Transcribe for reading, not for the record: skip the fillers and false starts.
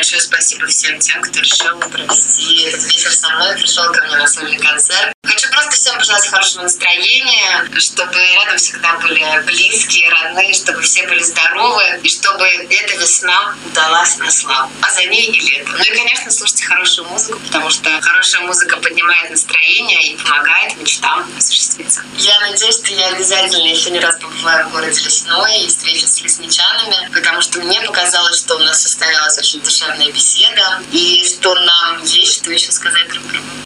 большое спасибо всем тем, кто решил провести этот вечер со мной, пришел ко мне на сольный концерт. Хочу просто всем пожелать хорошего настроения, чтобы рядом всегда были близкие, родные, чтобы все были здоровы, и чтобы эта весна удалась на славу. А за ней и лето. Ну и, конечно, слушайте хорошую музыку, потому что хорошая музыка поднимает настроение и помогает мечтам осуществиться. Я надеюсь, что я обязательно еще не раз побываю в городе Лесной и встречусь с лесничанами, потому что мне показалось, что у нас состоялась очень душевная беседа, и что нам есть что еще сказать друг другу.